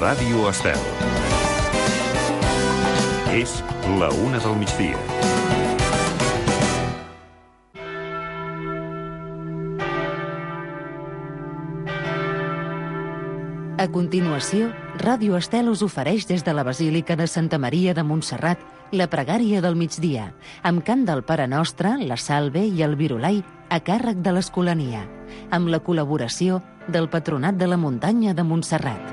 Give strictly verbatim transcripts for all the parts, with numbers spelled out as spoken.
Ràdio Estel. És la una del migdia. A continuació, Ràdio Estel us ofereix des de la Basílica de Santa Maria de Montserrat la pregària del migdia, amb cant del Pare Nostre, la Salve i el Virolai a càrrec de l'Escolania, amb la col·laboració del Patronat de la Muntanya de Montserrat.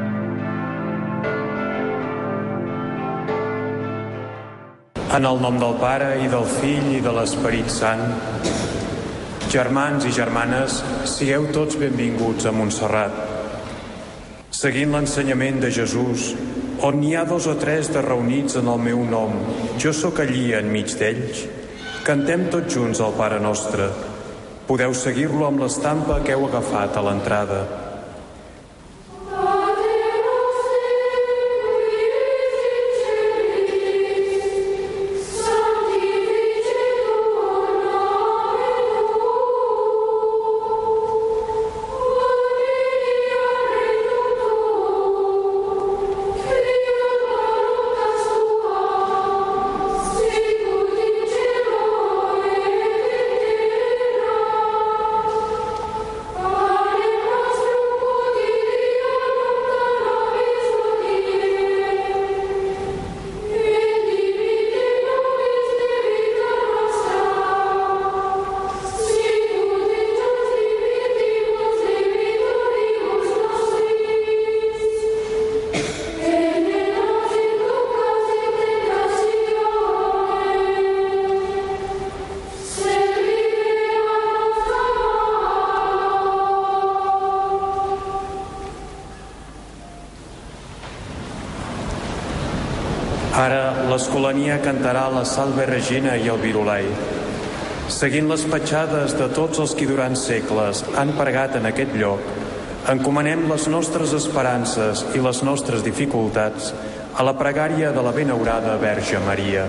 En el nom del Pare i del Fill i de l'Esperit Sant, germans i germanes, sigueu tots benvinguts a Montserrat. Seguint l'ensenyament de Jesús, on n'hi ha dos o tres de reunits en el meu nom, jo sóc allí enmig d'ells. Cantem tots junts el Pare Nostre. Podeu seguir-lo amb l'estampa que heu agafat a l'entrada. Ara l'Escolania cantarà la Salve Regina i el Virolai. Seguint les petjades de tots els qui durant segles han pregat en aquest lloc, encomanem les nostres esperances i les nostres dificultats a la pregària de la benaurada Verge Maria.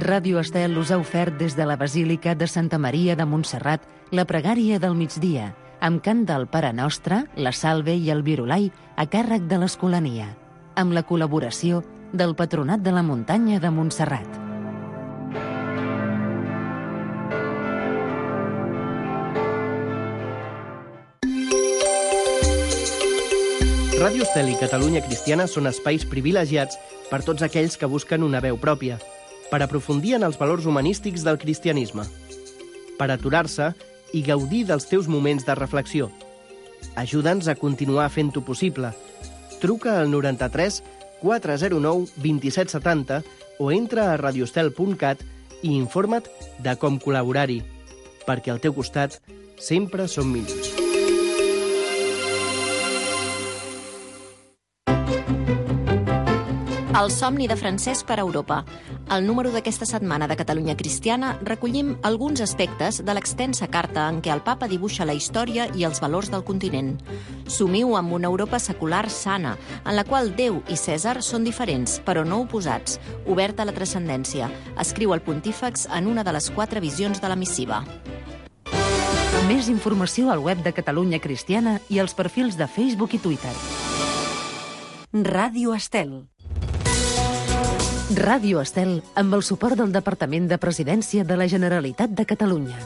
Ràdio Estel us ha ofert des de la Basílica de Santa Maria de Montserrat la pregària del migdia, amb cant del Pare Nostre, la Salve i el Virolai a càrrec de l'Escolania, amb la col·laboració del Patronat de la Muntanya de Montserrat. Ràdio Estel i Catalunya Cristiana són espais privilegiats per tots aquells que busquen una veu pròpia, per aprofundir en els valors humanístics del cristianisme, per aturar-se i gaudir dels teus moments de reflexió. Ajuda'ns a continuar fent-ho possible. Truca al noranta-tres quatre zero nou dos set set zero o entra a radiostel punt cat i informa't de com col·laborar-hi, perquè al teu costat sempre som millors. El somni de Francesc per Europa. Al número d'aquesta setmana de Catalunya Cristiana recollim alguns aspectes de l'extensa carta en què el papa dibuixa la història i els valors del continent. Somiu amb una Europa secular sana, en la qual Déu i Cèsar són diferents, però no oposats, oberta a la transcendència, escriu el pontífex en una de les quatre visions de la missiva. Més informació al web de Catalunya Cristiana i als perfils de Facebook i Twitter. Ràdio Estel. Ràdio Estel, amb el suport del Departament de Presidència de la Generalitat de Catalunya.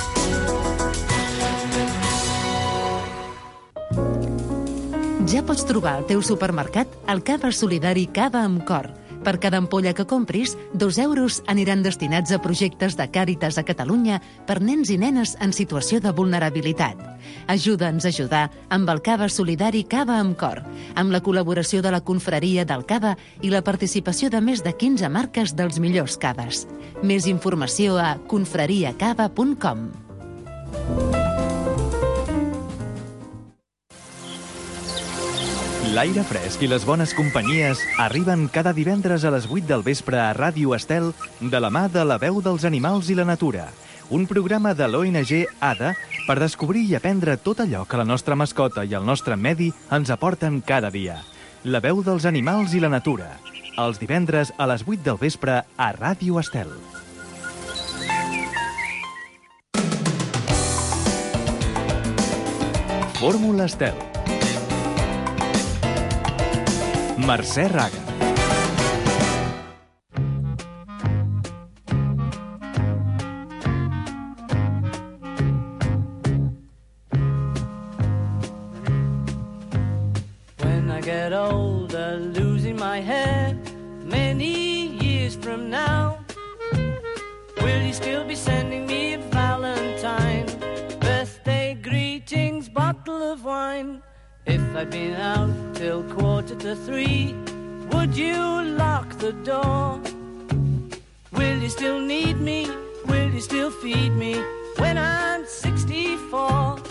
Ja pots trobar al teu supermercat el cava solidari Cava amb Cor. Per cada ampolla que compris, dos euros aniran destinats a projectes de Càritas a Catalunya per nens i nenes en situació de vulnerabilitat. Ajuda'ns a ajudar amb el cava solidari Cava amb Cor, amb la col·laboració de la Confraria del Cava i la participació de més de quinze marques dels millors caves. Més informació a confraria cava punt com. L'aire fresc i les bones companyies arriben cada divendres a les vuit del vespre a Ràdio Estel de la mà de La Veu dels Animals i la Natura, un programa de l'O N G A D A per descobrir i aprendre tot allò que la nostra mascota i el nostre medi ens aporten cada dia. La Veu dels Animals i la Natura, els divendres a les vuit del vespre a Ràdio Estel. Fórmula Estel. Mercè Raga. When I get older, losing my hair, many years from now, will you still be sending me a Valentine, birthday greetings, bottle of wine? If I'd been out till quarter to three, would you lock the door? Will you still need me? Will you still feed me when I'm sixty-four?